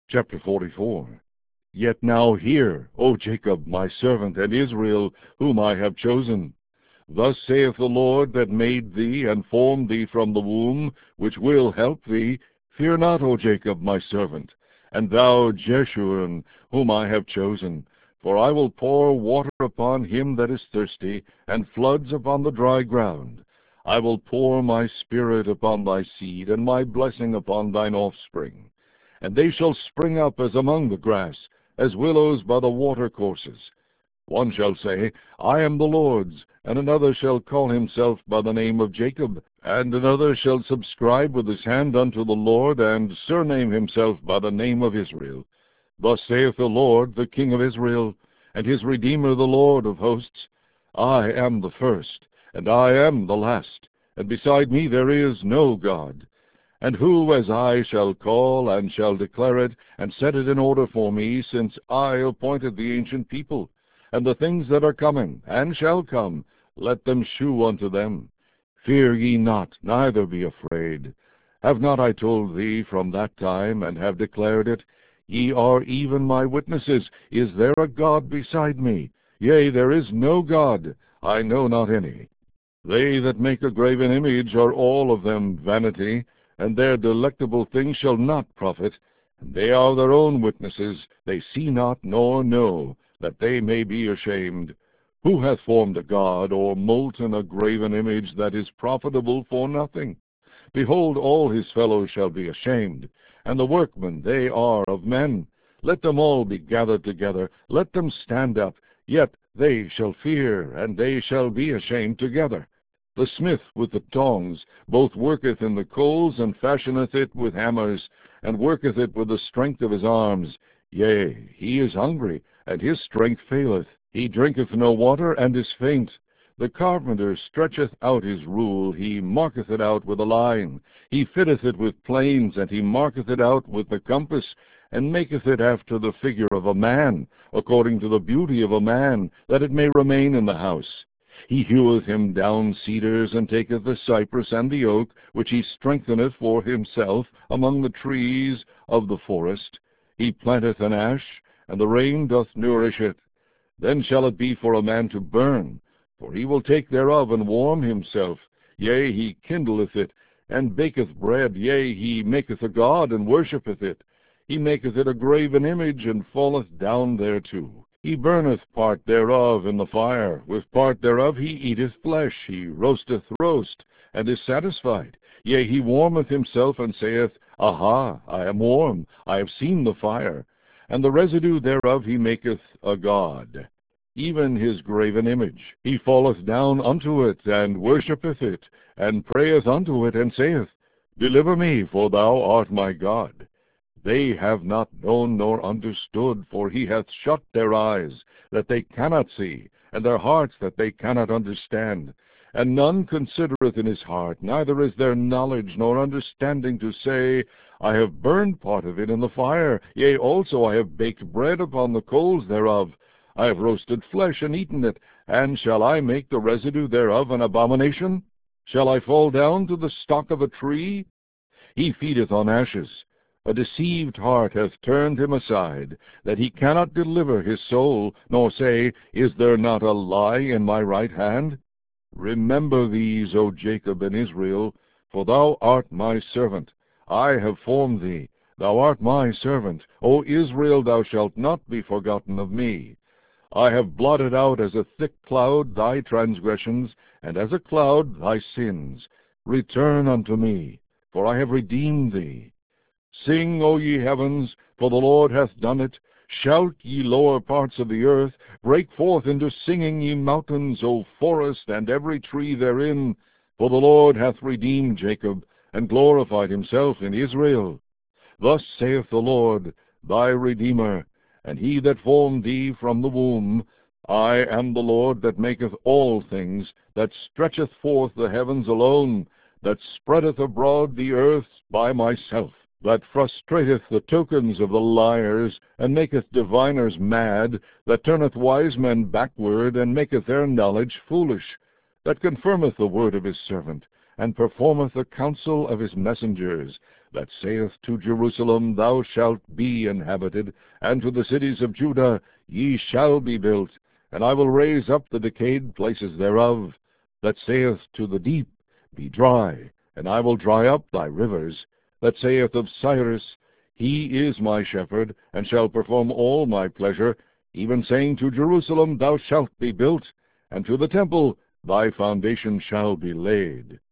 Chapter 44. Yet now hear, O Jacob, my servant, and Israel, whom I have chosen. Thus saith the Lord that made thee, and formed thee from the womb, which will help thee. Fear not, O Jacob, my servant, and thou, Jeshurun, whom I have chosen. For I will pour water upon him that is thirsty, and floods upon the dry ground. I will pour my spirit upon thy seed, and my blessing upon thine offspring. And they shall spring up as among the grass, as willows by the watercourses. One shall say, I am the Lord's, and another shall call himself by the name of Jacob, and another shall subscribe with his hand unto the Lord, and surname himself by the name of Israel. Thus saith the Lord, the King of Israel, and his Redeemer, the Lord of hosts, I am the first, and I am the last, and beside me there is no God. And who as I shall call, and shall declare it, and set it in order for me, since I appointed the ancient people, and the things that are coming, and shall come, let them shew unto them. Fear ye not, neither be afraid. Have not I told thee from that time, and have declared it? Ye are even my witnesses. Is there a God beside me? Yea, there is no God, I know not any. They that make a graven image are all of them vanity, and their delectable things shall not profit. And they are their own witnesses, they see not nor know, that they may be ashamed. Who hath formed a god, or molten a graven image that is profitable for nothing? Behold, all his fellows shall be ashamed, and the workmen they are of men. Let them all be gathered together, let them stand up, yet they shall fear, and they shall be ashamed together. The smith with the tongs both worketh in the coals, and fashioneth it with hammers, and worketh it with the strength of his arms. Yea, he is hungry, and his strength faileth. He drinketh no water, and is faint. The carpenter stretcheth out his rule, he marketh it out with a line. He fitteth it with planes, and he marketh it out with the compass, and maketh it after the figure of a man, according to the beauty of a man, that it may remain in the house. He heweth him down cedars, and taketh the cypress and the oak, which he strengtheneth for himself among the trees of the forest. He planteth an ash, and the rain doth nourish it. Then shall it be for a man to burn, for he will take thereof and warm himself. Yea, he kindleth it, and baketh bread. Yea, he maketh a god, and worshippeth it. He maketh it a graven image, and falleth down thereto. He burneth part thereof in the fire. With part thereof he eateth flesh. He roasteth roast, and is satisfied. Yea, he warmeth himself, and saith, Aha, I am warm, I have seen the fire. And the residue thereof he maketh a god, even his graven image. He falleth down unto it, and worshippeth it, and prayeth unto it, and saith, Deliver me, for thou art my God. They have not known nor understood, for he hath shut their eyes, that they cannot see, and their hearts, that they cannot understand. And none considereth in his heart, neither is there knowledge nor understanding to say, I have burned part of it in the fire, yea, also I have baked bread upon the coals thereof. I have roasted flesh and eaten it, and shall I make the residue thereof an abomination? Shall I fall down to the stock of a tree? He feedeth on ashes. A deceived heart hath turned him aside, that he cannot deliver his soul, nor say, Is there not a lie in my right hand? Remember these, O Jacob and Israel, for thou art my servant. I have formed thee. Thou art my servant. O Israel, thou shalt not be forgotten of me. I have blotted out as a thick cloud thy transgressions, and as a cloud thy sins. Return unto me, for I have redeemed thee. Sing, O ye heavens, for the Lord hath done it. Shout, ye lower parts of the earth. Break forth into singing, ye mountains, O forest, and every tree therein. For the Lord hath redeemed Jacob, and glorified himself in Israel. Thus saith the Lord, thy Redeemer, and he that formed thee from the womb. I am the Lord that maketh all things, that stretcheth forth the heavens alone, that spreadeth abroad the earth by myself, that frustrateth the tokens of the liars, and maketh diviners mad, that turneth wise men backward, and maketh their knowledge foolish, that confirmeth the word of his servant, and performeth the counsel of his messengers, that saith to Jerusalem, Thou shalt be inhabited, and to the cities of Judah, Ye shall be built, and I will raise up the decayed places thereof, that saith to the deep, Be dry, and I will dry up thy rivers, that saith of Cyrus, He is my shepherd, and shall perform all my pleasure, even saying to Jerusalem, Thou shalt be built, and to the temple, Thy foundation shall be laid.